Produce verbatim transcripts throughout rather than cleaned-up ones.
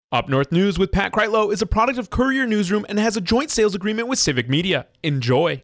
Up North News with Pat Kreitlow is a product of Courier Newsroom and has a joint sales agreement with Civic Media. Enjoy.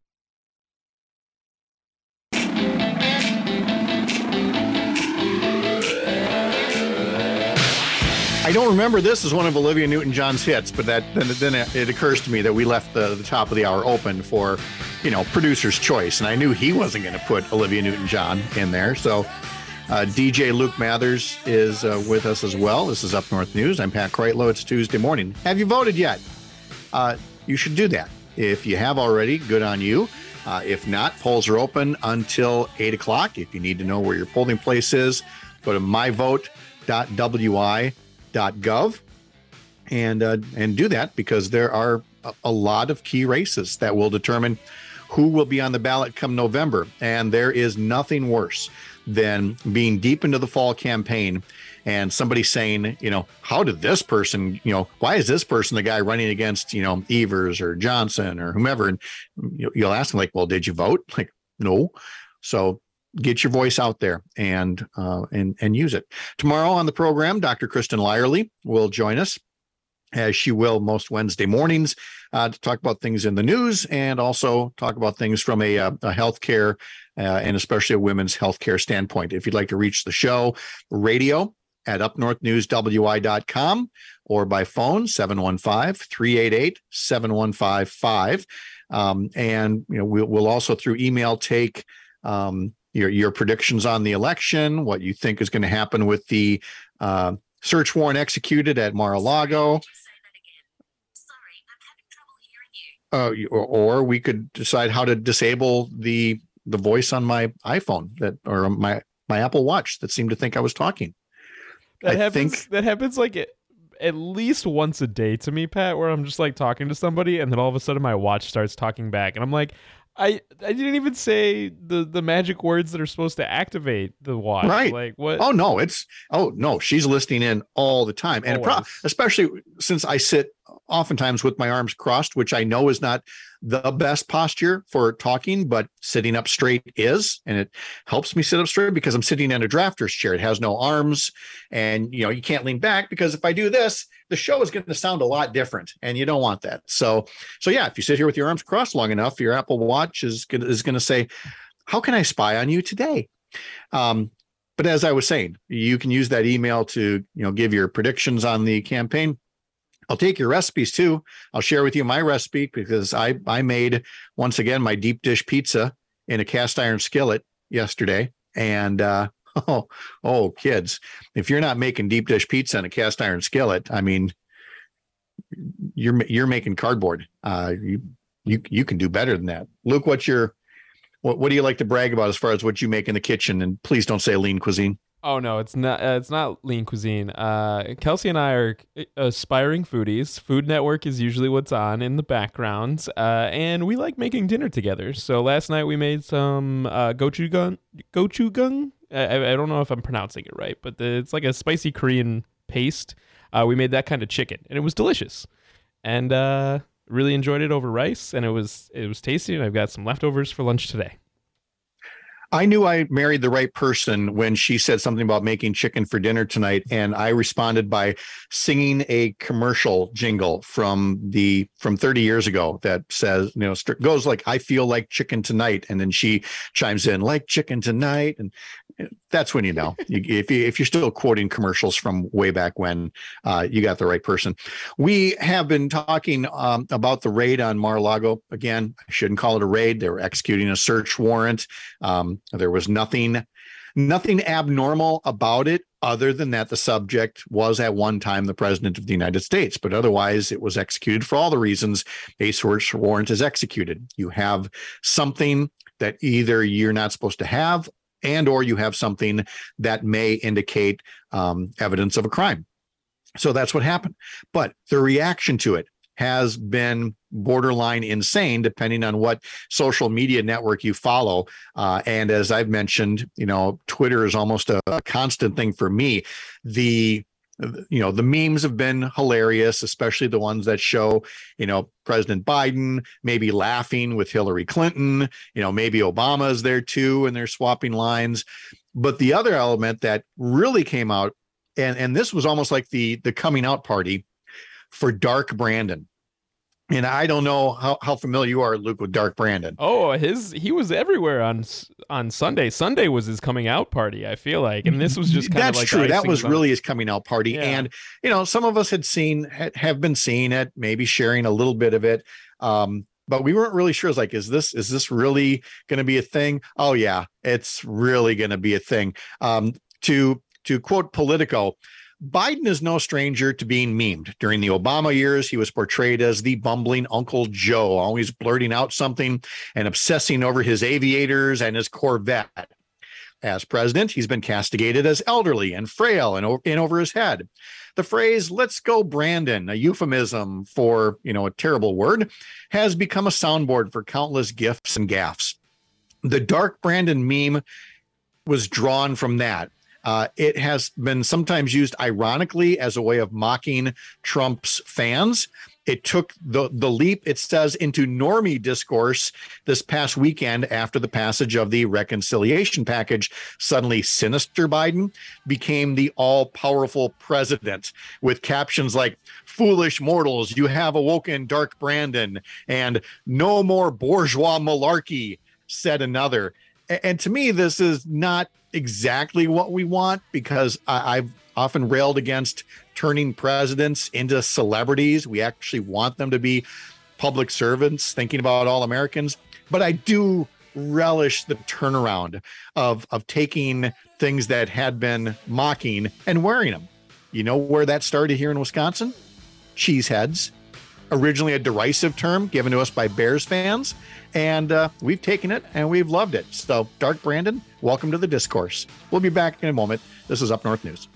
I don't remember this as one of Olivia Newton-John's hits, but that then, then it occurs to me that we left the, the top of the hour open for, you know, producer's choice. And I knew he wasn't going to put Olivia Newton-John in there. So uh, D J Luke Mathers is uh, with us as well. This is Up North News. I'm Pat Kreitlow. It's Tuesday morning. Have you voted yet? Uh, you should do that. If you have already, good on you. Uh, if not, polls are open until eight o'clock. If you need to know where your polling place is, go to my vote dot w i dot gov and uh, and do that, because there are a, a lot of key races that will determine who will be on the ballot come November. And there is nothing worse than being deep into the fall campaign and somebody saying, you know, how did this person, you know, why is this person the guy running against, you know, Evers or Johnson or whomever? And you'll ask them, like, well, did you vote? Like, no. So get your voice out there and uh, and and use it. Tomorrow on the program, Doctor Kristen Lyerly will join us, as she will most Wednesday mornings, uh, to talk about things in the news and also talk about things from a, a, a healthcare uh, and especially a women's healthcare standpoint. If you'd like to reach the show, radio at up north news w i dot com or by phone, seven one five, three eight eight, seven one five five. Um, and you know we'll, we'll also through email take um, your your predictions on the election, what you think is going to happen with the uh, search warrant executed at Mar-a-Lago. Uh, or, or we could decide how to disable the the voice on my iPhone that or my my Apple Watch that seemed to think I was talking. That I happens. think That happens like at, at least once a day to me, Pat. Where I'm just like talking to somebody, and then all of a sudden my watch starts talking back, and I'm like, I I didn't even say the the magic words that are supposed to activate the watch. Right. Like what? Oh no, it's oh no, she's listening in all the time, and pro- Always. especially since I sit oftentimes with my arms crossed, which I know is not the best posture for talking, but sitting up straight is, and it helps me sit up straight because I'm sitting in a drafter's chair. It has no arms, and you know you can't lean back, because if I do this, the show is going to sound a lot different, and you don't want that. So, so yeah, if you sit here with your arms crossed long enough, your Apple Watch is gonna, is going to say, "How can I spy on you today?" Um, but as I was saying, you can use that email to you know give your predictions on the campaign. I'll take your recipes too. I'll share with you my recipe, because I I made once again my deep dish pizza in a cast iron skillet yesterday, and uh, oh oh kids, if you're not making deep dish pizza in a cast iron skillet, I mean, you're you're making cardboard. Uh, you you you can do better than that. Luke, what's your what what do you like to brag about as far as what you make in the kitchen? And please don't say lean cuisine. Oh no, it's not. Uh, it's not lean cuisine. Uh, Kelsey and I are aspiring foodies. Food Network is usually what's on in the background, uh, and we like making dinner together. So last night we made some uh, gochujang. Gochujang. I, I don't know if I'm pronouncing it right, but the, it's like a spicy Korean paste. Uh, we made that kind of chicken, and it was delicious, and uh, really enjoyed it over rice. And it was it was tasty. And I've got some leftovers for lunch today. I knew I married the right person when she said something about making chicken for dinner tonight, and I responded by singing a commercial jingle from the from thirty years ago that says, you know, goes like, "I feel like chicken tonight," and then she chimes in, "Like chicken tonight," and that's when you know. You, if you if you're still quoting commercials from way back when, uh, you got the right person. We have been talking um, about the raid on Mar-a-Lago. Again, I shouldn't call it a raid. They were executing a search warrant. Um, there was nothing, nothing abnormal about it, other than that the subject was at one time the president of the United States. But otherwise, it was executed for all the reasons a search warrant is executed. You have something that either you're not supposed to have, and or you have something that may indicate um, evidence of a crime. So that's what happened. But the reaction to it has been borderline insane, depending on what social media network you follow. Uh, and as I've mentioned, you know, Twitter is almost a, a constant thing for me. The you know, the memes have been hilarious, especially the ones that show, you know, President Biden maybe laughing with Hillary Clinton, you know, maybe Obama is there too, and they're swapping lines. But the other element that really came out, and, and this was almost like the, the coming out party for Dark Brandon. And I don't know how, how familiar you are, Luke, with Dark Brandon. Oh, his he was everywhere on on Sunday. Sunday was his coming out party, I feel like, and this was just kind That's of like true. That was on... really his coming out party, yeah. And you know, some of us had seen have been seeing it, maybe sharing a little bit of it, um, but we weren't really sure. It's like, is this is this really going to be a thing? Oh yeah, it's really going to be a thing. Um, to to quote Politico, Biden is no stranger to being memed. During the Obama years, he was portrayed as the bumbling Uncle Joe, always blurting out something and obsessing over his aviators and his Corvette. As president, he's been castigated as elderly and frail and in over his head. The phrase, "let's go Brandon," a euphemism for, you know, a terrible word, has become a soundboard for countless gifs and gaffes. The Dark Brandon meme was drawn from that. Uh, it has been sometimes used ironically as a way of mocking Trump's fans. It took the, the leap, it says, into normie discourse this past weekend after the passage of the reconciliation package. Suddenly, sinister Biden became the all-powerful president with captions like, "Foolish mortals, you have awoken Dark Brandon," and "No more bourgeois malarkey," said another. And to me, this is not exactly what we want, because I, I've often railed against turning presidents into celebrities. We actually want them to be public servants thinking about all Americans. But I do relish the turnaround of, of taking things that had been mocking and wearing them. You know where that started here in Wisconsin? Cheeseheads. Originally a derisive term given to us by Bears fans, and uh, we've taken it and we've loved it. So, Dark Brandon, welcome to the discourse. We'll be back in a moment. This is Up North News.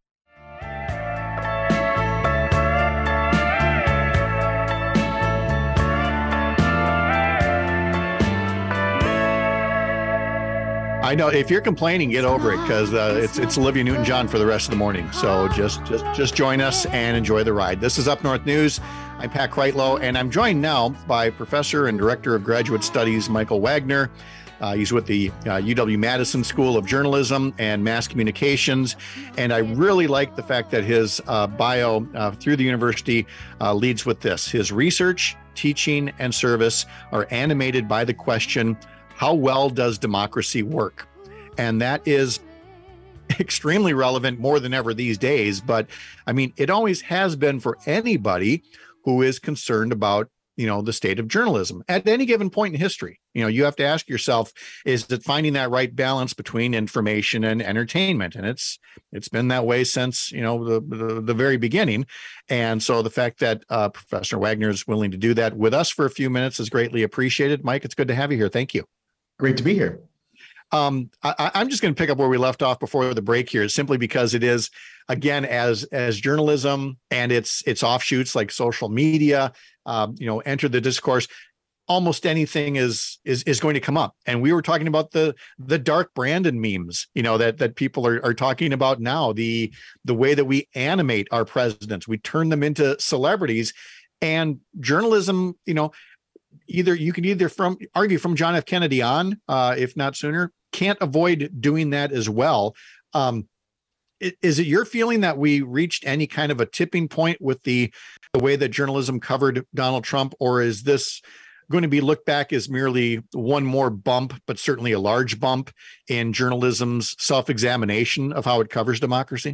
I know, if you're complaining, get over it, because uh, it's it's Olivia Newton-John for the rest of the morning. So just just just join us and enjoy the ride. This is Up North News. I'm Pat Kreitlow, and I'm joined now by Professor and Director of Graduate Studies Michael Wagner. Uh, he's with the uh, U W-Madison School of Journalism and Mass Communications, and I really like the fact that his uh, bio uh, through the university uh, leads with this. His research, teaching, and service are animated by the question, how well does democracy work? And that is extremely relevant more than ever these days. But I mean, it always has been for anybody who is concerned about, you know, the state of journalism at any given point in history. You know, you have to ask yourself, is it finding that right balance between information and entertainment? And it's it's been that way since, you know, the the, the very beginning. And so the fact that uh, Professor Wagner is willing to do that with us for a few minutes is greatly appreciated. Mike, it's good to have you here. Thank you. Great to be here. Um, I, I'm just going to pick up where we left off before the break here, simply because it is, again, as as journalism and its its offshoots like social media, um, you know, enter the discourse. Almost anything is is is going to come up, and we were talking about the the Dark Brandon memes, you know, that that people are are talking about now. The the way that we animate our presidents, we turn them into celebrities, and journalism, you know. Either you can either from argue from John F. Kennedy on, uh, if not sooner, can't avoid doing that as well. Um, is it your feeling that we reached any kind of a tipping point with the, the way that journalism covered Donald Trump, or is this going to be looked back as merely one more bump, but certainly a large bump in journalism's self-examination of how it covers democracy?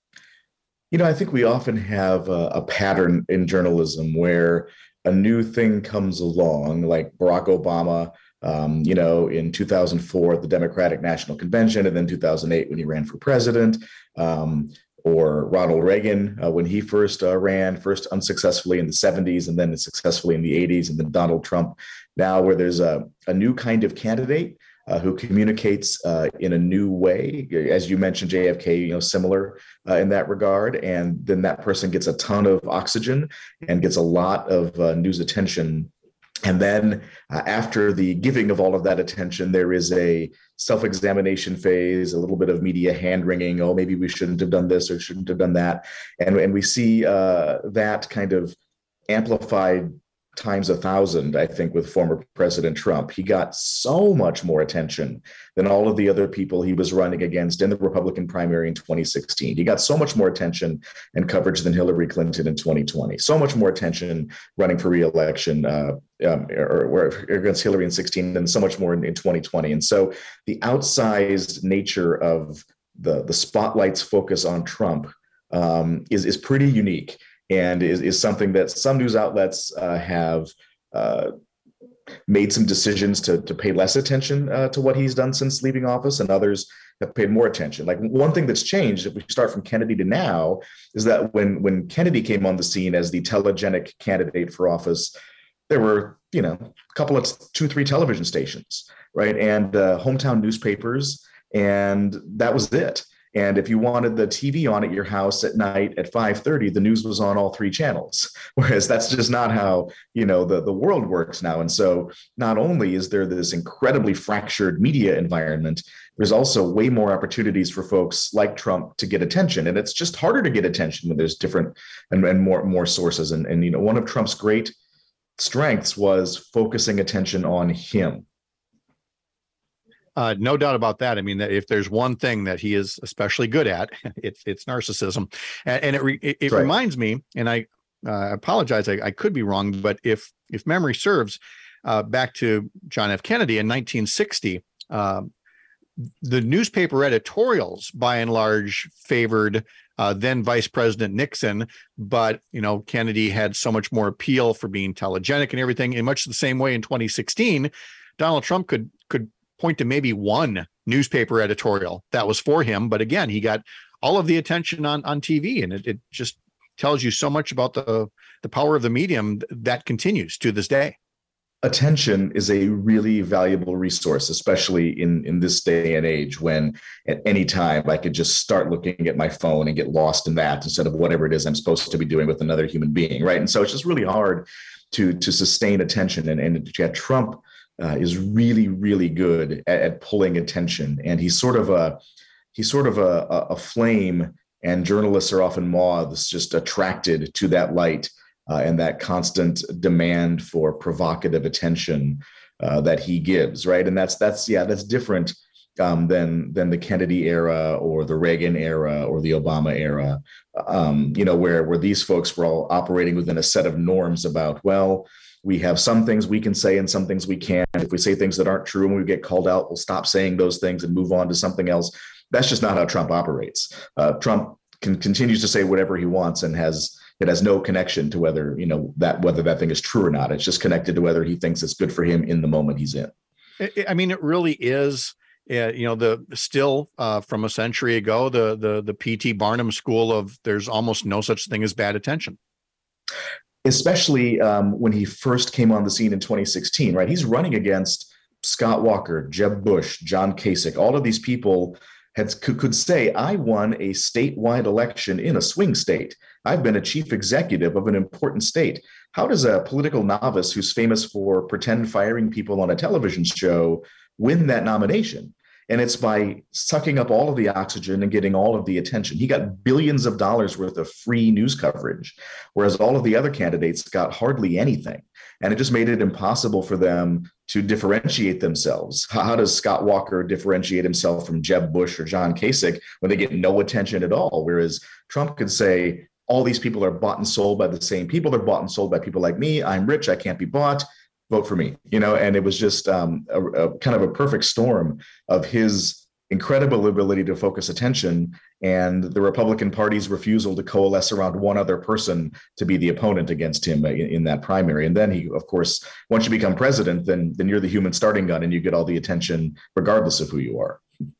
You know, I think we often have a, a pattern in journalism where a new thing comes along, like Barack Obama, um, you know, in two thousand four at the Democratic National Convention, and then two thousand eight when he ran for president, um, or Ronald Reagan uh, when he first uh, ran, first unsuccessfully in the seventies, and then successfully in the eighties, and then Donald Trump now, where there's a, a new kind of candidate Uh, who communicates uh, in a new way, as you mentioned, J F K, you know, similar uh, in that regard, and then that person gets a ton of oxygen and gets a lot of uh, news attention. And then uh, after the giving of all of that attention, there is a self-examination phase, a little bit of media hand-wringing. Oh, maybe we shouldn't have done this or shouldn't have done that, and and we see uh, that kind of amplified times a thousand, I think, with former President Trump. He got so much more attention than all of the other people he was running against in the Republican primary in twenty sixteen. He got so much more attention and coverage than Hillary Clinton in twenty twenty. So much more attention running for re-election uh, um, or, or against Hillary in sixteen, and so much more in, in twenty twenty. And so the outsized nature of the, the spotlight's focus on Trump um, is, is pretty unique. And is, is something that some news outlets uh, have uh, made some decisions to, to pay less attention uh, to what he's done since leaving office, and others have paid more attention. Like, one thing that's changed, if we start from Kennedy to now, is that when, when Kennedy came on the scene as the telegenic candidate for office, there were, you know, a couple of two, three television stations, right? And uh, hometown newspapers, and that was it. And if you wanted the T V on at your house at night at five thirty, the news was on all three channels. Whereas that's just not how, you know, the, the world works now. And so not only is there this incredibly fractured media environment, there's also way more opportunities for folks like Trump to get attention. And it's just harder to get attention when there's different and, and more, more sources. And, and, you know, one of Trump's great strengths was focusing attention on him. Uh, no doubt about that. I mean, if there's one thing that he is especially good at, it's it's narcissism, and, and it re, it, it right. reminds me. And I uh, apologize, I, I could be wrong, but if if memory serves, uh, back to John F. Kennedy in nineteen sixty, uh, the newspaper editorials, by and large, favored uh, then Vice President Nixon, but you know, Kennedy had so much more appeal for being telegenic and everything. In much the same way, in twenty sixteen, Donald Trump could could. point to maybe one newspaper editorial that was for him. But again, he got all of the attention on, on T V, and it, it just tells you so much about the, the power of the medium that continues to this day. Attention is a really valuable resource, especially in, in this day and age, when at any time I could just start looking at my phone and get lost in that instead of whatever it is I'm supposed to be doing with another human being, right? And so it's just really hard to, to sustain attention. And, and yeah, Trump Uh, is really, really good at, at pulling attention, and he's sort of a he's sort of a, a, a flame, and journalists are often moths, just attracted to that light uh, and that constant demand for provocative attention uh, that he gives, right? And that's that's yeah, that's different um, than than the Kennedy era or the Reagan era or the Obama era, um, you know, where where these folks were all operating within a set of norms about, well, we have some things we can say and some things we can't. If we say things that aren't true and we get called out, we'll stop saying those things and move on to something else. That's just not how Trump operates. Uh, Trump can continues to say whatever he wants and has it has no connection to whether, you know, that whether that thing is true or not. It's just connected to whether he thinks it's good for him in the moment he's in. I mean, it really is. Uh, you know, the still uh, from a century ago, the the the P T Barnum school of there's almost no such thing as bad attention. Especially um, when he first came on the scene in twenty sixteen, right? He's running against Scott Walker, Jeb Bush, John Kasich. All of these people had, could, could say, I won a statewide election in a swing state. I've been a chief executive of an important state. How does a political novice who's famous for pretend firing people on a television show win that nomination? And it's by sucking up all of the oxygen and getting all of the attention. He got billions of dollars worth of free news coverage, whereas all of the other candidates got hardly anything. And it just made it impossible for them to differentiate themselves. How does Scott Walker differentiate himself from Jeb Bush or John Kasich when they get no attention at all? Whereas Trump could say, all these people are bought and sold by the same people. They're bought and sold by people like me. I'm rich. I can't be bought. Vote for me, you know, and it was just um, a, a kind of a perfect storm of his incredible ability to focus attention and the Republican Party's refusal to coalesce around one other person to be the opponent against him in, in that primary. And then he, of course, once you become president, then then you're the human starting gun and you get all the attention regardless of who you are.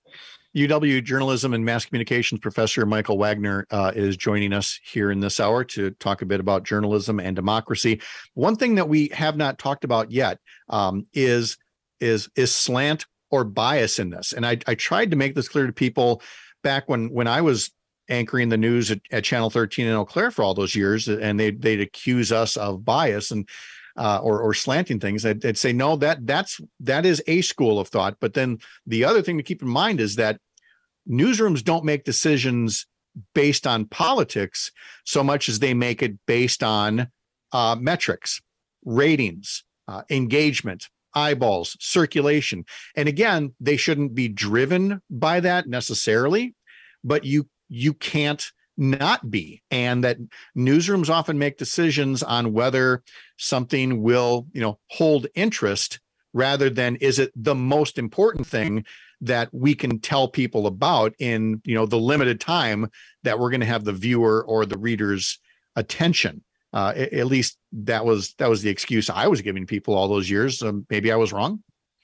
U W journalism and mass communications professor Michael Wagner uh, is joining us here in this hour to talk a bit about journalism and democracy. One thing that we have not talked about yet um, is is is slant or bias in this. And I, I tried to make this clear to people back when when I was anchoring the news at, at Channel thirteen in Eau Claire for all those years, and they they'd accuse us of bias and Uh, or, or slanting things. I'd, I'd say, no, that that's that is a school of thought. But then the other thing to keep in mind is that newsrooms don't make decisions based on politics so much as they make it based on uh, metrics. ratings, uh, engagement, eyeballs, circulation. And again, they shouldn't be driven by that necessarily, but you you can't not be. And that newsrooms often make decisions on whether something will, you know, hold interest rather than is it the most important thing that we can tell people about in, you know, the limited time that we're going to have the viewer or the reader's attention. Uh, at least that was that was the excuse I was giving people all those years. Um, maybe I was wrong.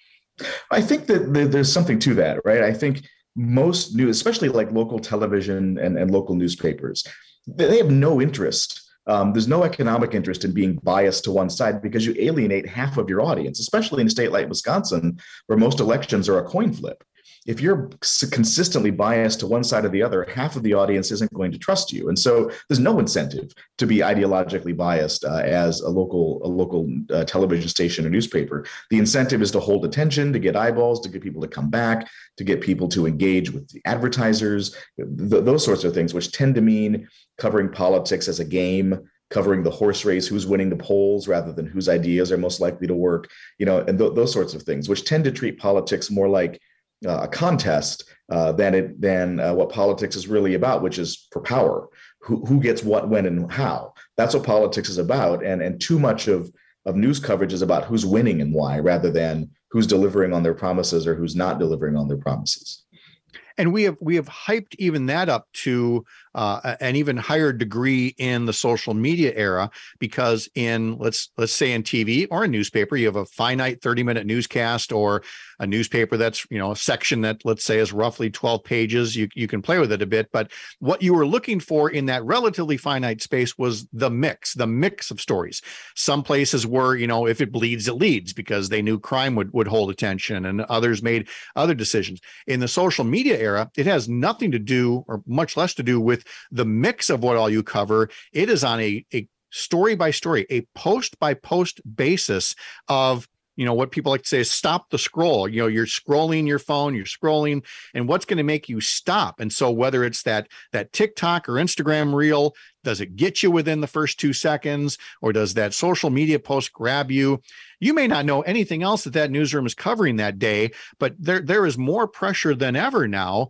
I think that there's something to that, right? I think most news, especially like local television and, and local newspapers, they have no interest. Um, there's no economic interest in being biased to one side because you alienate half of your audience, especially in a state like Wisconsin, where most elections are a coin flip. If you're consistently biased to one side or the other, half of the audience isn't going to trust you. And so there's no incentive to be ideologically biased uh, as a local, a local uh, television station or newspaper. The incentive is to hold attention, to get eyeballs, to get people to come back, to get people to engage with the advertisers, th- those sorts of things, which tend to mean covering politics as a game, covering the horse race, who's winning the polls rather than whose ideas are most likely to work, you know, and th- those sorts of things, which tend to treat politics more like Uh, a contest uh, than it than uh, what politics is really about, which is for power. Who who gets what, when, and how? That's what politics is about. And and too much of of news coverage is about who's winning and why, rather than who's delivering on their promises or who's not delivering on their promises. And we have we have hyped even that up to uh, an even higher degree in the social media era, because in let's let's say in T V or a newspaper, you have a finite thirty minute newscast, or a newspaper that's, you know, a section that let's say is roughly twelve pages. You you can play with it a bit, but what you were looking for in that relatively finite space was the mix, the mix of stories. Some places were, you know, if it bleeds, it leads, because they knew crime would would hold attention, and others made other decisions. In the social media era, it has nothing to do, or much less to do, with the mix of what all you cover. It is on a, a story by story, a post by post basis of, you know, what people like to say is stop the scroll. You know, you're scrolling your phone, you're scrolling, and what's going to make you stop? And so whether it's that that TikTok or Instagram reel, does it get you within the first two seconds, or does that social media post grab you? You may not know anything else that that newsroom is covering that day, but there there is more pressure than ever now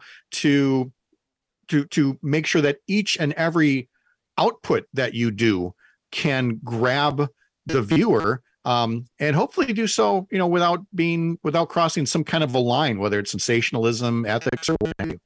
to to to make sure that each and every output that you do can grab the viewer, um, and hopefully do so, you know, without being without crossing some kind of a line, whether it's sensationalism, ethics, or what have you.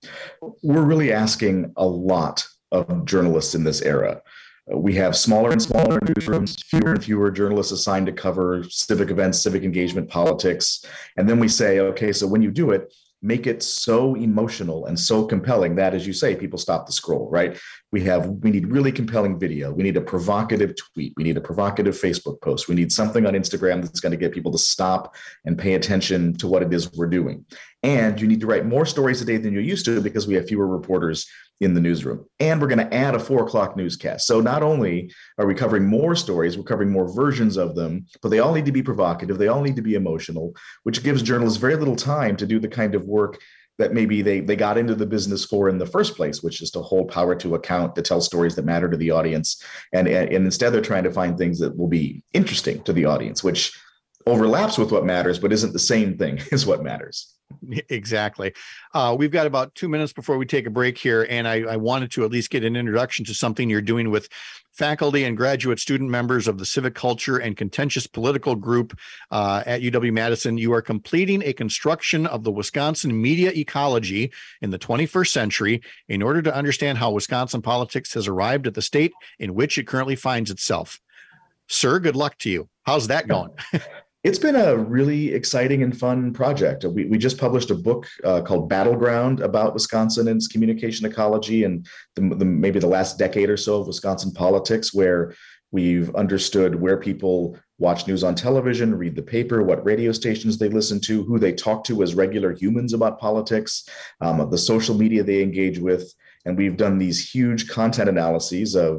We're really asking a lot of journalists in this era. We have smaller and smaller newsrooms, fewer and fewer journalists assigned to cover civic events, civic engagement, politics. And then we say, okay, so when you do it, make it so emotional and so compelling that, as you say, people stop the scroll, right? We have, we need really compelling video. We need a provocative tweet. We need a provocative Facebook post. We need something on Instagram that's going to get people to stop and pay attention to what it is we're doing. And you need to write more stories a day than you used to, because we have fewer reporters in the newsroom. And we're going to add a four o'clock newscast. So not only are we covering more stories, we're covering more versions of them, but they all need to be provocative. They all need to be emotional, which gives journalists very little time to do the kind of work that maybe they, they got into the business for in the first place, which is to hold power to account, to tell stories that matter to the audience. And, and, and instead they're trying to find things that will be interesting to the audience, which overlaps with what matters, but isn't the same thing as what matters. Exactly. Uh, we've got about two minutes before we take a break here, and I, I wanted to at least get an introduction to something you're doing with faculty and graduate student members of the Civic Culture and Contentious Political Group uh, at U W-Madison. You are completing a construction of the Wisconsin media ecology in the twenty-first century in order to understand how Wisconsin politics has arrived at the state in which it currently finds itself. Sir, good luck to you. How's that going? It's been a really exciting and fun project. We, we just published a book uh, called Battleground about Wisconsin and its communication ecology and the, the, maybe the last decade or so of Wisconsin politics, where we've understood where people watch news on television, read the paper, what radio stations they listen to, who they talk to as regular humans about politics, um, the social media they engage with. And we've done these huge content analyses of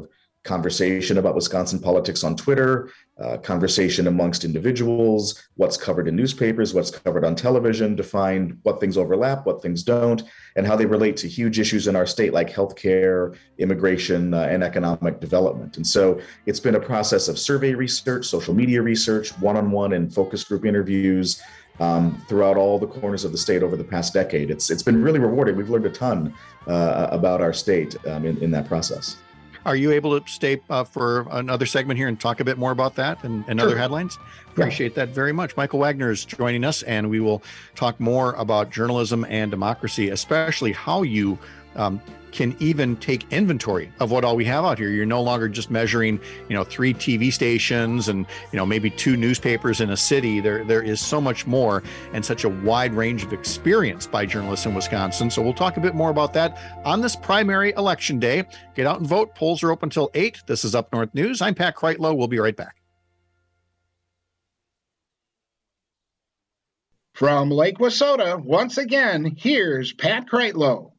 conversation about Wisconsin politics on Twitter, uh, conversation amongst individuals, what's covered in newspapers, what's covered on television, to find what things overlap, what things don't, and how they relate to huge issues in our state like healthcare, immigration, uh, and economic development. And so it's been a process of survey research, social media research, one-on-one and focus group interviews um, throughout all the corners of the state over the past decade. It's it's been really rewarding. We've learned a ton uh, about our state um, in, in that process. Are you able to stay uh, for another segment here and talk a bit more about that and, and sure. other headlines? Appreciate yeah. that very much. Michael Wagner is joining us, and we will talk more about journalism and democracy, especially how you um, can even take inventory of what all we have out here. You're no longer just measuring, you know, three T V stations and, you know, maybe two newspapers in a city. There, there is so much more and such a wide range of experience by journalists in Wisconsin. So we'll talk a bit more about that on this primary election day. Get out and vote. Polls are open until eight. This is Up North News. I'm Pat Kreitlow. We'll be right back. From Lake Wissota, once again, here's Pat Kreitlow.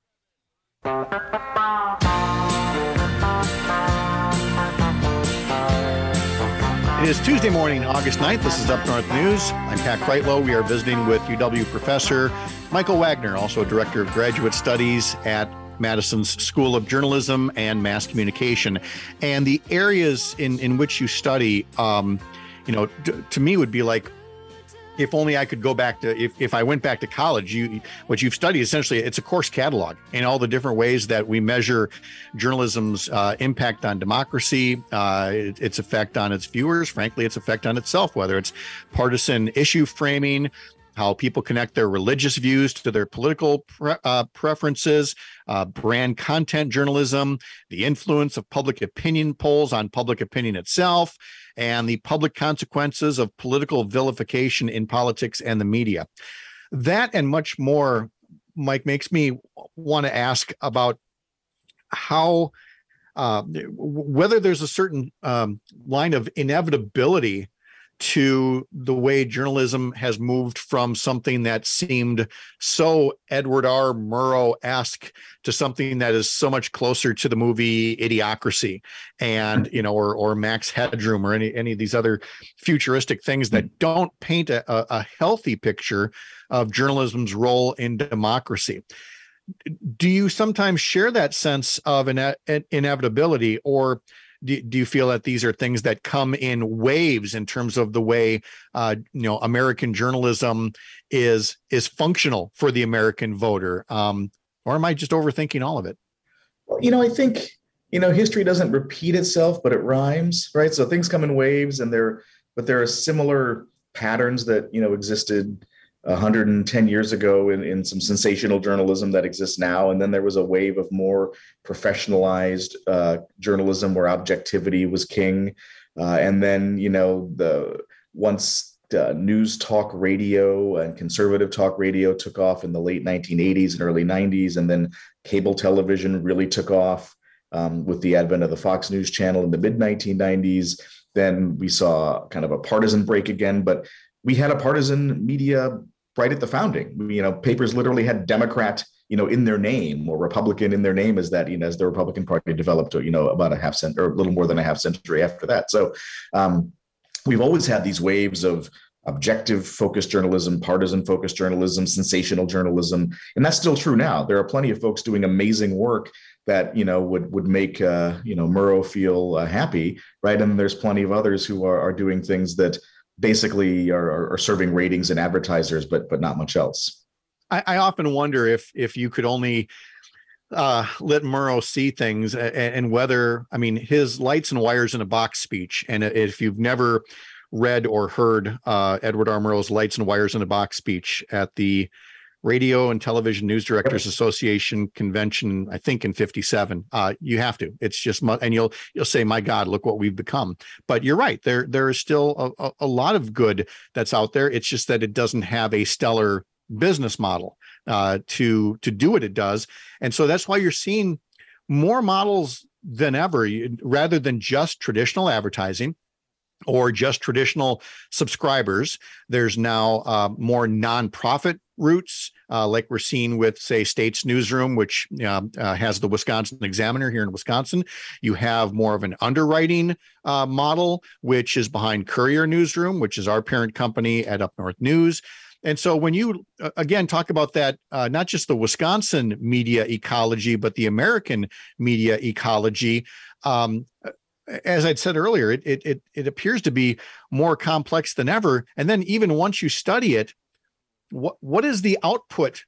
It is Tuesday morning, August ninth. This is Up North News. I'm Pat Kreitlow. We are visiting with U W professor Michael Wagner, also director of graduate studies at Madison's School of Journalism and Mass Communication. And the areas in, in which you study, um, you know, d- to me would be like, if only I could go back to, if, if I went back to college, you, what you've studied, essentially, it's a course catalog in all the different ways that we measure journalism's uh, impact on democracy, uh, it, its effect on its viewers, frankly, its effect on itself, whether it's partisan issue framing, how people connect their religious views to their political pre- uh, preferences, uh, brand content journalism, the influence of public opinion polls on public opinion itself, and the public consequences of political vilification in politics and the media. That and much more, Mike, makes me want to ask about how, uh, whether there's a certain um, line of inevitability to the way journalism has moved from something that seemed so Edward R. Murrow-esque to something that is so much closer to the movie Idiocracy and, you know, or or Max Headroom or any, any of these other futuristic things that don't paint a, a healthy picture of journalism's role in democracy. Do you sometimes share that sense of ine- inevitability, or Do, do you feel that these are things that come in waves in terms of the way, uh, you know, American journalism is is functional for the American voter? Um, or am I just overthinking all of it? Well, you know, I think, you know, history doesn't repeat itself, but it rhymes, right? So things come in waves, and there, but there are similar patterns that, you know, existed one hundred ten years ago in, in some sensational journalism that exists now. And then there was a wave of more professionalized uh, journalism where objectivity was king. Uh, and then, you know, the once uh, news talk radio and conservative talk radio took off in the late nineteen eighties and early nineties, and then cable television really took off um, with the advent of the Fox News channel in the mid nineteen nineties. Then we saw kind of a partisan break again, but we had a partisan media right at the founding. You know, papers literally had Democrat, you know, in their name, or Republican in their name, as that, you know, as the Republican Party developed, you know, about a half century or a little more than a half century after that. So um, we've always had these waves of objective focused journalism, partisan focused journalism, sensational journalism. And that's still true now. There are plenty of folks doing amazing work that, you know, would would make, uh, you know, Murrow feel uh, happy, right? And there's plenty of others who are, are doing things that basically are, are serving ratings and advertisers, but but not much else. I, I often wonder if if you could only uh, let Murrow see things, and, and whether, I mean, his lights and wires in a box speech, and if you've never read or heard uh, Edward R. Murrow's Lights and Wires in a Box speech at the Radio and Television News Directors Association convention, I think in fifty-seven. Uh, you have to. It's just, and you'll you'll say, "My God, look what we've become." But you're right. There there is still a, a lot of good that's out there. It's just that it doesn't have a stellar business model uh, to to do what it does, and so that's why you're seeing more models than ever, rather than just traditional advertising or just traditional subscribers. There's now uh, more nonprofit roots, uh, like we're seeing with, say, States Newsroom, which uh, uh, has the Wisconsin Examiner here in Wisconsin. You have more of an underwriting uh, model, which is behind Courier Newsroom, which is our parent company at Up North News. And so when you, uh, again, talk about that, uh, not just the Wisconsin media ecology, but the American media ecology, um, as I'd said earlier, it, it, it, it appears to be more complex than ever. And then even once you study it, what, what is the output?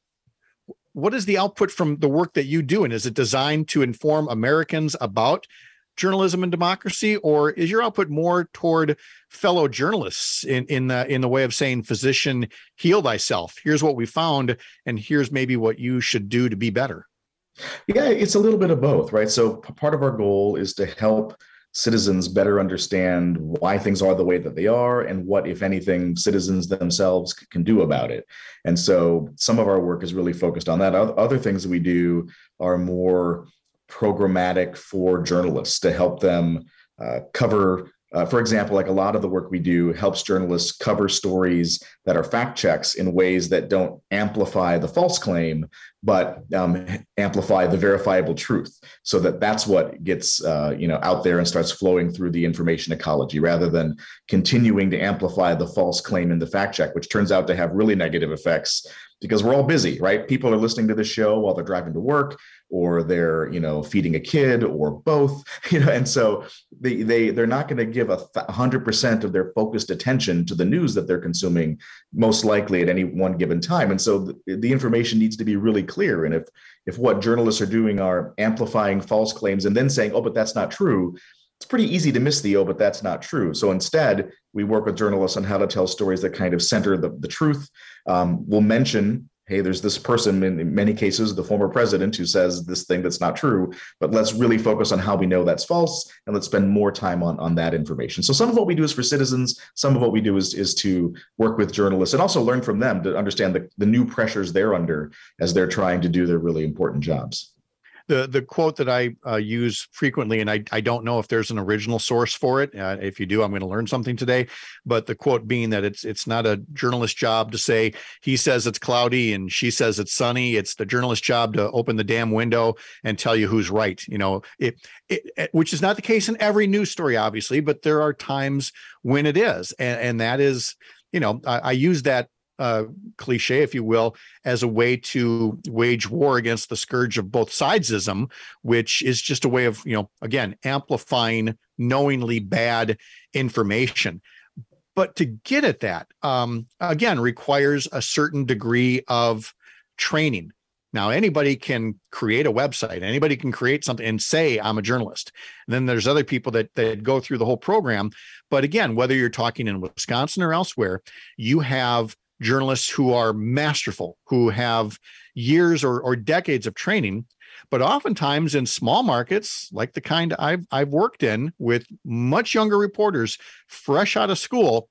What is the output from the work that you do? And is it designed to inform Americans about journalism and democracy, or is your output more toward fellow journalists in in the in the way of saying, physician, heal thyself? Here's what we found, and here's maybe what you should do to be better. Yeah, it's a little bit of both, right? So p- part of our goal is to help citizens better understand why things are the way that they are and what, if anything, citizens themselves c- can do about it. And so some of our work is really focused on that. Oth- Other things that we do are more programmatic for journalists to help them uh, cover, uh, for example, like a lot of the work we do helps journalists cover stories that are fact checks in ways that don't amplify the false claim, but um, amplify the verifiable truth, so that that's what gets uh, you know out there and starts flowing through the information ecology, rather than continuing to amplify the false claim in the fact check, which turns out to have really negative effects because we're all busy, right? People are listening to the show while they're driving to work, or they're, you know, feeding a kid, or both, you know, and so they they they're not going to give a hundred percent of their focused attention to the news that they're consuming, most likely at any one given time. And so the, the information needs to be really clear. And if if what journalists are doing are amplifying false claims and then saying, oh, but that's not true, it's pretty easy to miss the, oh, but that's not true. So instead, we work with journalists on how to tell stories that kind of center the, the truth. Um, we'll mention, hey, there's this person, in many cases, the former president, who says this thing that's not true, but let's really focus on how we know that's false, and let's spend more time on, on that information. So some of what we do is for citizens, some of what we do is, is to work with journalists and also learn from them to understand the, the new pressures they're under as they're trying to do their really important jobs. The the quote that I uh, use frequently, and I, I don't know if there's an original source for it. Uh, if you do, I'm going to learn something today. But the quote being that it's it's not a journalist's job to say, he says it's cloudy and she says it's sunny. It's the journalist's job to open the damn window and tell you who's right. You know, it, it, it which is not the case in every news story, obviously, but there are times when it is, and, and that is, you know, I, I use that Uh, cliche, if you will, as a way to wage war against the scourge of both sidesism, which is just a way of, you know, again, amplifying knowingly bad information. But to get at that, um, again, requires a certain degree of training. Now, anybody can create a website, anybody can create something and say, I'm a journalist. And then there's other people that, that go through the whole program. But again, whether you're talking in Wisconsin or elsewhere, you have journalists who are masterful, who have years or, or decades of training, but oftentimes in small markets, like the kind I've I've worked in with much younger reporters fresh out of school,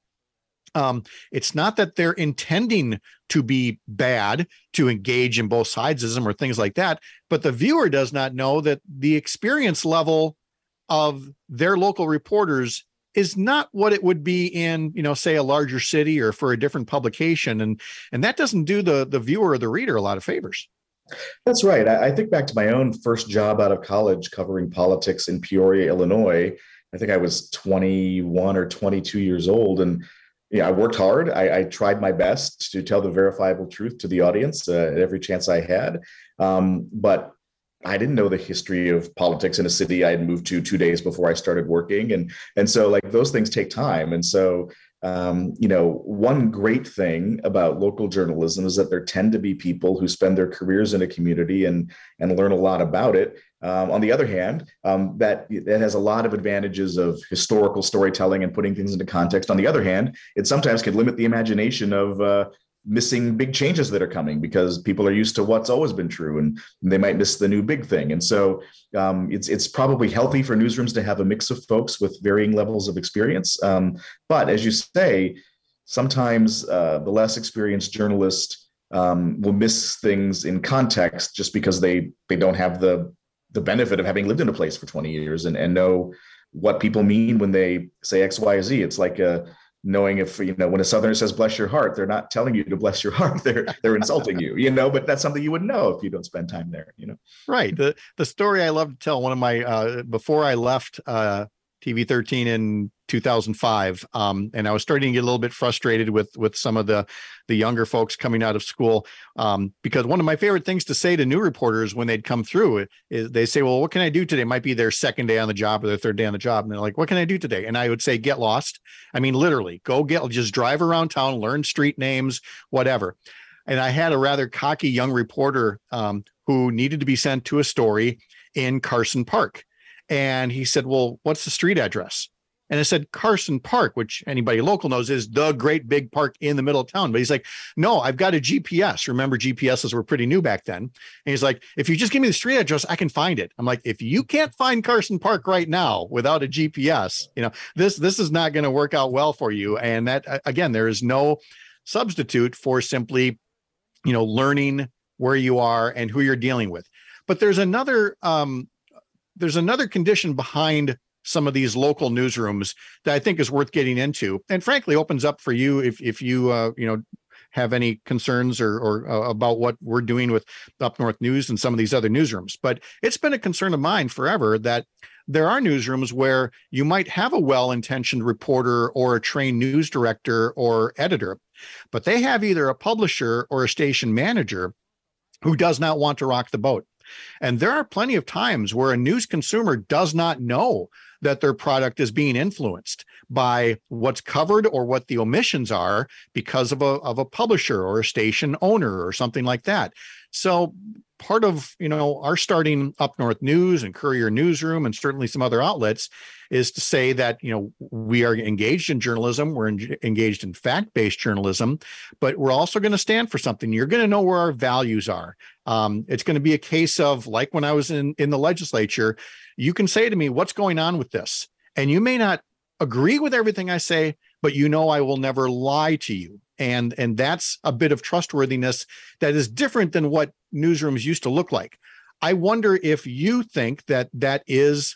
um, it's not that they're intending to be bad, to engage in both sidesism or things like that, but the viewer does not know that the experience level of their local reporters is not what it would be in, you know, say a larger city or for a different publication. And, and that doesn't do the, the viewer or the reader a lot of favors. That's right. I, I think back to my own first job out of college covering politics in Peoria, Illinois. I think I was twenty-one or twenty-two years old. And yeah, I worked hard. I, I tried my best to tell the verifiable truth to the audience uh, at every chance I had. Um, but I didn't know the history of politics in a city I had moved to two days before I started working. And, and so like those things take time. And so, um, you know, one great thing about local journalism is that there tend to be people who spend their careers in a community and, and learn a lot about it. Um, on the other hand, um, that, that has a lot of advantages of historical storytelling and putting things into context. On the other hand, it sometimes can limit the imagination of, uh, missing big changes that are coming because people are used to what's always been true and they might miss the new big thing. And so um, it's it's probably healthy for newsrooms to have a mix of folks with varying levels of experience. Um, but as you say, sometimes uh, the less experienced journalist um, will miss things in context just because they they don't have the the benefit of having lived in a place for twenty years and, and know what people mean when they say X, Y, Z. It's like a knowing if, you know, when a Southerner says bless your heart, they're not telling you to bless your heart. They're they're insulting you, you know, but that's something you would know if you don't spend time there, you know. Right. The the story I love to tell, one of my uh before I left uh T V thirteen in two thousand five, um, and I was starting to get a little bit frustrated with with some of the the younger folks coming out of school, um, because one of my favorite things to say to new reporters when they'd come through is they say, well, what can I do today? It might be their second day on the job or their third day on the job. And they're like, what can I do today? And I would say, get lost. I mean, literally go get, just drive around town, learn street names, whatever. And I had a rather cocky young reporter um, who needed to be sent to a story in Carson Park. And he said, well, what's the street address? And I said, Carson Park, which anybody local knows is the great big park in the middle of town. But he's like, no, I've got a G P S. Remember, G P Ses were pretty new back then. And he's like, if you just give me the street address, I can find it. I'm like, if you can't find Carson Park right now without a G P S, you know, this, this is not going to work out well for you. And that, again, there is no substitute for simply, you know, learning where you are and who you're dealing with. But there's another, um, there's another condition behind some of these local newsrooms that I think is worth getting into, and frankly opens up for you if if you uh, you know have any concerns or or uh, about what we're doing with Up North News and some of these other newsrooms. But it's been a concern of mine forever that there are newsrooms where you might have a well-intentioned reporter or a trained news director or editor, but they have either a publisher or a station manager who does not want to rock the boat. And there are plenty of times where a news consumer does not know that their product is being influenced by what's covered or what the omissions are because of a, of a publisher or a station owner or something like that. So part of, you know, our starting Up North News and Courier Newsroom and certainly some other outlets is to say that, you know, we are engaged in journalism, we're en- engaged in fact-based journalism, but we're also going to stand for something. You're going to know where our values are. Um, it's going to be a case of, like when I was in, in the legislature, you can say to me, what's going on with this? And you may not agree with everything I say, but you know I will never lie to you. And, and that's a bit of trustworthiness that is different than what newsrooms used to look like. I wonder if you think that that is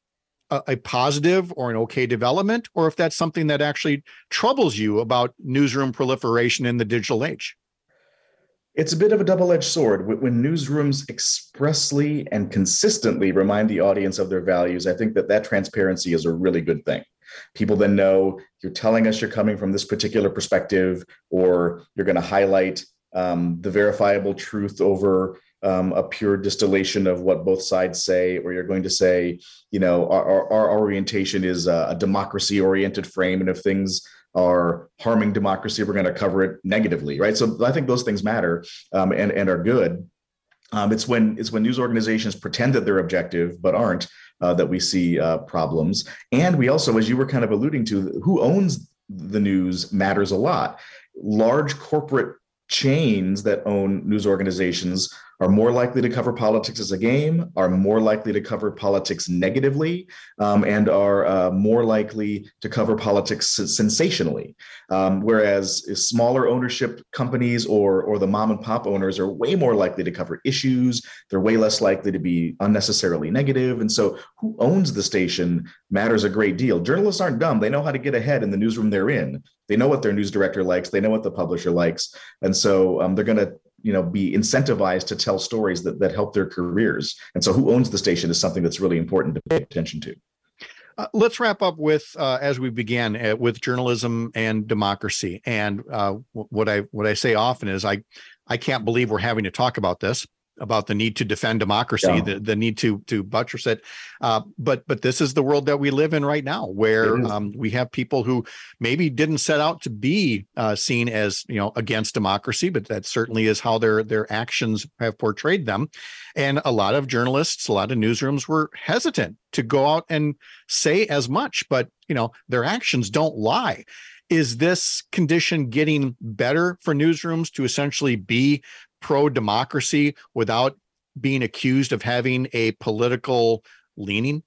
a, a positive or an okay development, or if that's something that actually troubles you about newsroom proliferation in the digital age. It's a bit of a double-edged sword. When newsrooms expressly and consistently remind the audience of their values, I think that that transparency is a really good thing. People then know you're telling us you're coming from this particular perspective, or you're going to highlight um, the verifiable truth over um, a pure distillation of what both sides say, or you're going to say, you know, our, our orientation is a democracy-oriented frame, and if things are harming democracy, we're going to cover it negatively, right? So I think those things matter um, and, and are good. Um, it's when it's when news organizations pretend that they're objective but aren't uh, that we see uh, problems. And we also, as you were kind of alluding to, who owns the news matters a lot. Large corporate chains that own news organizations are more likely to cover politics as a game, are more likely to cover politics negatively, um, and are uh, more likely to cover politics sensationally. Um, whereas smaller ownership companies or, or the mom and pop owners are way more likely to cover issues. They're way less likely to be unnecessarily negative. And so who owns the station matters a great deal. Journalists aren't dumb. They know how to get ahead in the newsroom they're in. They know what their news director likes. They know what the publisher likes. And so um, they're going to you know, be incentivized to tell stories that, that help their careers. And so who owns the station is something that's really important to pay attention to. Uh, let's wrap up with, uh, as we began, uh, with journalism and democracy. And uh, what I what I say often is I I can't believe we're having to talk about this, about the need to defend democracy, yeah. the, the need to to buttress it. Uh, but but this is the world that we live in right now, where um, we have people who maybe didn't set out to be uh, seen as, you know, against democracy, but that certainly is how their their actions have portrayed them. And a lot of journalists, a lot of newsrooms were hesitant to go out and say as much, but, you know, their actions don't lie. Is this condition getting better for newsrooms to essentially be pro-democracy without being accused of having a political leaning?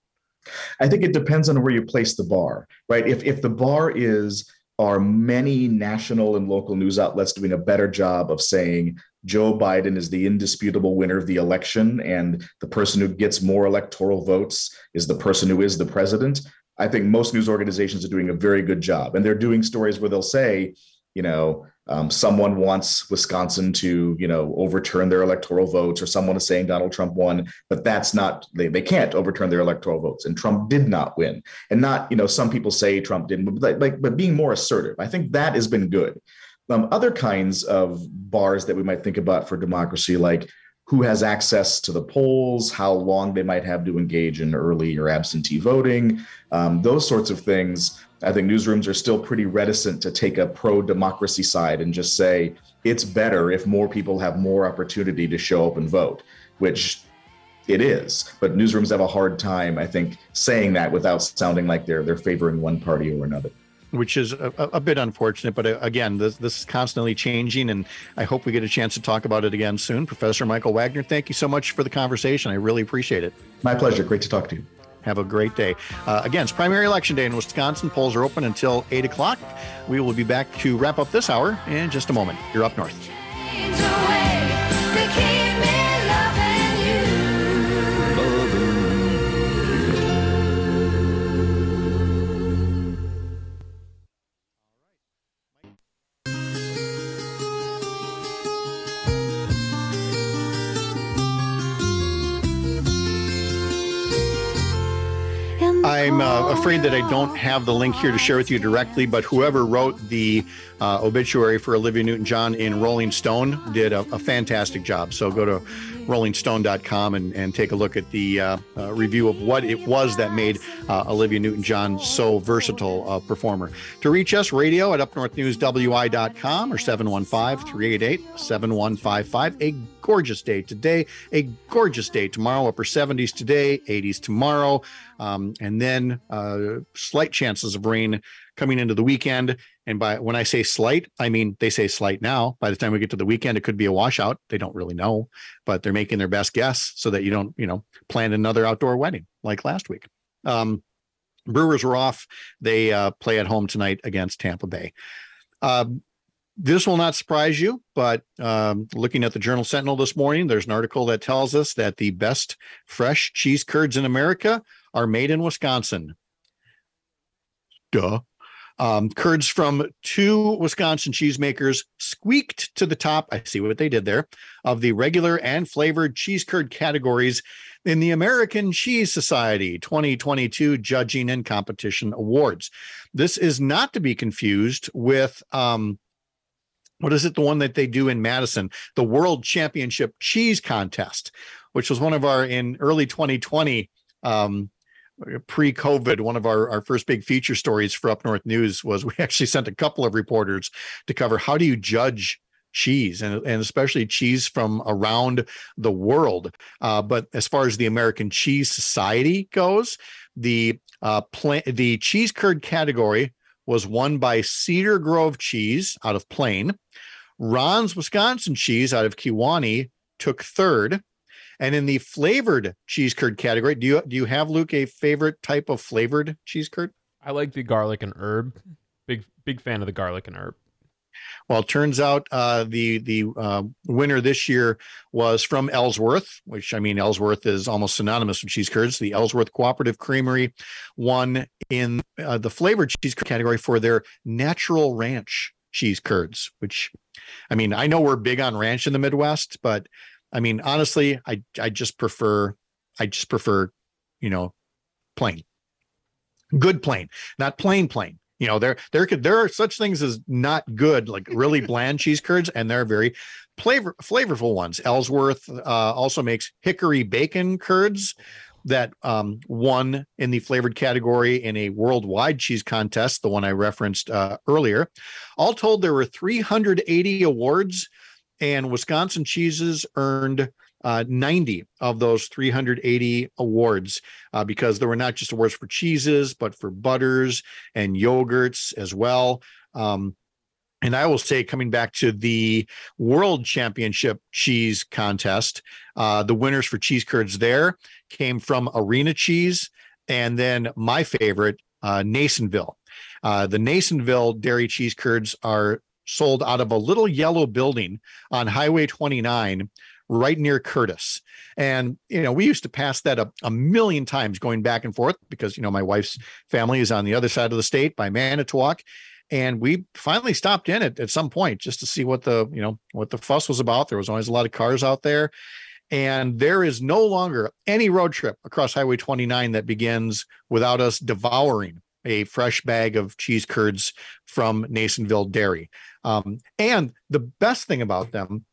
I think it depends on where you place the bar, right? If if the bar is, are many national and local news outlets doing a better job of saying Joe Biden is the indisputable winner of the election, and the person who gets more electoral votes is the person who is the president, I think most news organizations are doing a very good job, and they're doing stories where they'll say, you know, um, someone wants Wisconsin to, you know, overturn their electoral votes, or someone is saying Donald Trump won, but that's not, they, they can't overturn their electoral votes. And Trump did not win. And not, you know, some people say Trump didn't, but, like, but being more assertive. I think that has been good. Um, other kinds of bars that we might think about for democracy, like who has access to the polls, how long they might have to engage in early or absentee voting, um, those sorts of things. I think newsrooms are still pretty reticent to take a pro-democracy side and just say it's better if more people have more opportunity to show up and vote, which it is. But newsrooms have a hard time, I think, saying that without sounding like they're they're favoring one party or another. Which is a, a bit unfortunate, but uh, again, this, this is constantly changing, and I hope we get a chance to talk about it again soon. Professor Michael Wagner, thank you so much for the conversation. I really appreciate it. My pleasure. Great to talk to you. Have a great day. Uh, again, it's primary election day in Wisconsin. Polls are open until eight o'clock. We will be back to wrap up this hour in just a moment. You're up north. I'm uh, afraid that I don't have the link here to share with you directly, but whoever wrote the uh, obituary for Olivia Newton-John in Rolling Stone did a, a fantastic job. So go to rolling stone dot com and, and take a look at the uh, uh, review of what it was that made uh, Olivia Newton-John so versatile a performer. To reach us, radio at up north news w i dot com or seven one five, three eight eight, seven one five five. A gorgeous day today, a gorgeous day tomorrow, upper seventies today, eighties tomorrow. Um, and then uh, slight chances of rain coming into the weekend. And by when I say slight, I mean they say slight now. By the time we get to the weekend, it could be a washout. They don't really know, but they're making their best guess so that you don't, you know, plan another outdoor wedding like last week. Um, Brewers were off. They uh, play at home tonight against Tampa Bay. Um, This will not surprise you, but um, looking at the Journal Sentinel this morning, there's an article that tells us that the best fresh cheese curds in America are made in Wisconsin. Duh. Um, curds from two Wisconsin cheesemakers squeaked to the top, I see what they did there, of the regular and flavored cheese curd categories in the American Cheese Society twenty twenty-two Judging and Competition Awards. This is not to be confused with... Um, What is it? The one that they do in Madison, the World Championship Cheese Contest, which was one of our, in early twenty twenty, um, pre-COVID, one of our, our first big feature stories for Up North News was we actually sent a couple of reporters to cover how do you judge cheese, and, and especially cheese from around the world. Uh, but as far as the American Cheese Society goes, the uh, pla- the cheese curd category was won by Cedar Grove Cheese out of Plain. Ron's Wisconsin Cheese out of Kewanee took third. And in the flavored cheese curd category, do you do you have, Luke, a favorite type of flavored cheese curd? I like the garlic and herb. Big big fan of the garlic and herb. Well, it turns out uh, the the uh, winner this year was from Ellsworth, which, I mean, Ellsworth is almost synonymous with cheese curds. The Ellsworth Cooperative Creamery won in uh, the flavored cheese curd category for their Natural Ranch cheese curds, which, I mean, I know we're big on ranch in the Midwest, but I mean, honestly, I I just prefer, I just prefer, you know, plain, good plain, not plain plain. You know, there there could there are such things as not good, like really bland cheese curds, and there are very flavor flavorful ones. Ellsworth uh, also makes hickory bacon curds that um, won in the flavored category in a worldwide cheese contest, the one I referenced uh, earlier. All told, there were three hundred eighty awards, and Wisconsin cheeses earned Uh, ninety of those three hundred eighty awards uh, because there were not just awards for cheeses, but for butters and yogurts as well. Um, and I will say, coming back to the World Championship Cheese Contest, uh, the winners for cheese curds there came from Arena Cheese, and then my favorite, uh, Nasonville. Uh, the Nasonville dairy cheese curds are sold out of a little yellow building on Highway twenty-nine, right near Curtis. And, you know, we used to pass that a, a million times going back and forth because, you know, my wife's family is on the other side of the state by Manitowoc. And we finally stopped in at, at some point just to see what the, you know, what the fuss was about. There was always a lot of cars out there. And there is no longer any road trip across Highway twenty-nine that begins without us devouring a fresh bag of cheese curds from Nasonville Dairy. Um, and the best thing about them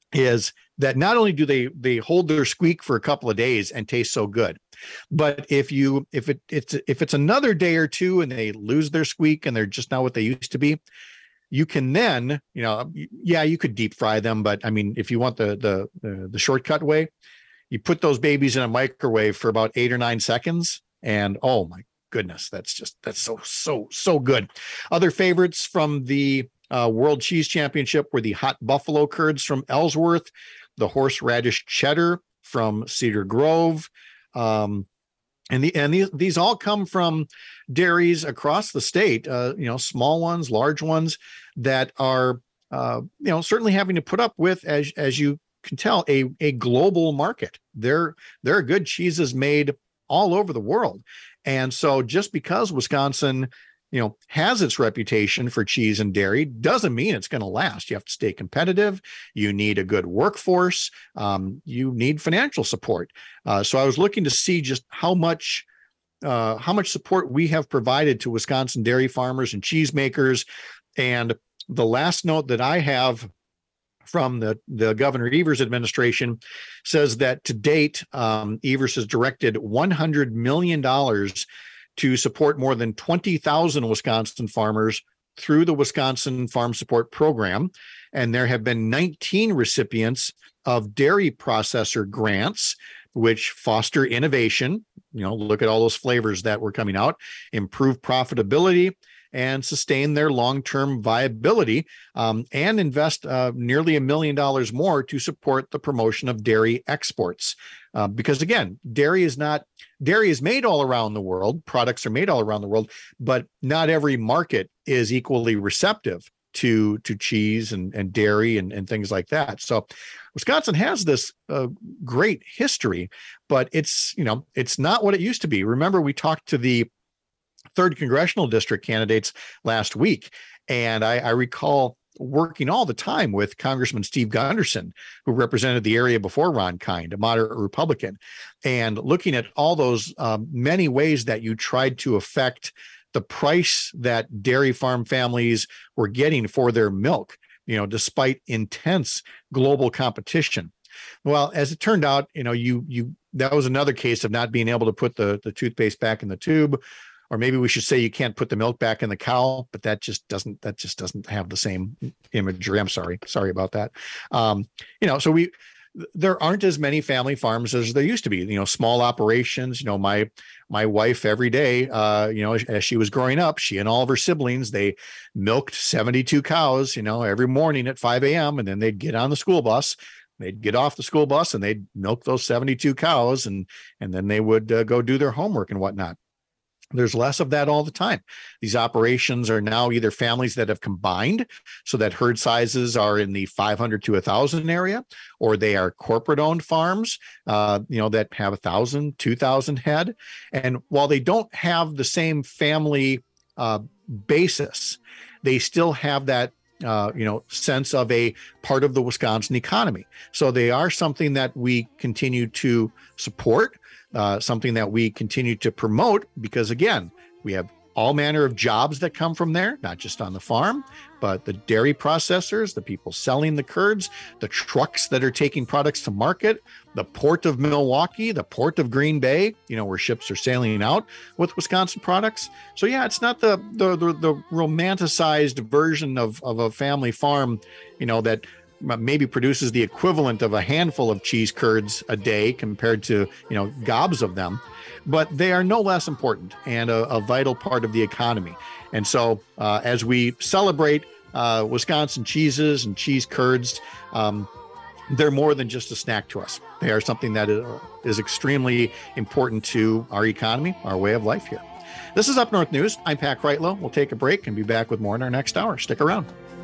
is that not only do they they hold their squeak for a couple of days and taste so good, but if you if it it's if it's another day or two and they lose their squeak and they're just not what they used to be, you can then, you know, yeah, you could deep fry them, but I mean, if you want the the the, the shortcut way, you put those babies in a microwave for about eight or nine seconds, and oh my goodness, that's just that's so so so good. Other favorites from the uh, World Cheese Championship were the hot buffalo curds from Ellsworth, the horseradish cheddar from Cedar Grove. Um, and the, and these, these all come from dairies across the state, uh, you know, small ones, large ones that are, uh, you know, certainly having to put up with, as, as you can tell, a, a global market. There, there are good cheeses made all over the world. And so just because Wisconsin, you know, has its reputation for cheese and dairy doesn't mean it's going to last. You have to stay competitive. You need a good workforce. Um, you need financial support. Uh, so I was looking to see just how much, uh, how much support we have provided to Wisconsin dairy farmers and cheesemakers. And the last note that I have from the, the Governor Evers administration says that to date, um, Evers has directed one hundred million dollars to support more than twenty thousand Wisconsin farmers through the Wisconsin Farm Support Program. And there have been nineteen recipients of dairy processor grants, which foster innovation. You know, look at all those flavors that were coming out, improve profitability, and sustain their long-term viability, um, and invest uh, nearly a million dollars more to support the promotion of dairy exports. Uh, because again, dairy is not, dairy is made all around the world, products are made all around the world, but not every market is equally receptive to, to cheese and, and dairy and, and things like that. So Wisconsin has this uh, great history, but it's, you know, it's not what it used to be. Remember, we talked to the third congressional district candidates last week, and I, I recall working all the time with Congressman Steve Gunderson, who represented the area before Ron Kind, a moderate Republican, and looking at all those um, many ways that you tried to affect the price that dairy farm families were getting for their milk, you know, despite intense global competition. Well, as it turned out, you know, you you that was another case of not being able to put the, the toothpaste back in the tube. Or maybe we should say you can't put the milk back in the cow, but that just doesn't that just doesn't have the same imagery. I'm sorry, sorry about that. Um, you know, so we there aren't as many family farms as there used to be. You know, small operations. You know, my my wife every day, uh, you know, as she was growing up, she and all of her siblings, they milked seventy-two cows. You know, every morning at five a.m. and then they'd get on the school bus. They'd get off the school bus and they'd milk those seventy-two cows, and and then they would uh, go do their homework and whatnot. There's less of that all the time. These operations are now either families that have combined so that herd sizes are in the five hundred to one thousand area, or they are corporate-owned farms, uh, you know, that have one thousand, two thousand head. And while they don't have the same family uh, basis, they still have that Uh, you know, sense of a part of the Wisconsin economy. So they are something that we continue to support, uh, something that we continue to promote, because again, we have all manner of jobs that come from there, not just on the farm, but the dairy processors, the people selling the curds, the trucks that are taking products to market, the port of Milwaukee, the port of Green Bay, you know, where ships are sailing out with Wisconsin products. So yeah, it's not the the the, the romanticized version of, of a family farm, you know, that maybe produces the equivalent of a handful of cheese curds a day compared to, you know, gobs of them. But they are no less important and a, a vital part of the economy. And so uh, as we celebrate uh, Wisconsin cheeses and cheese curds, um, they're more than just a snack to us. They are something that is, is extremely important to our economy, our way of life here. This is Up North News. I'm Pat Kreitlow. We'll take a break and be back with more in our next hour. Stick around.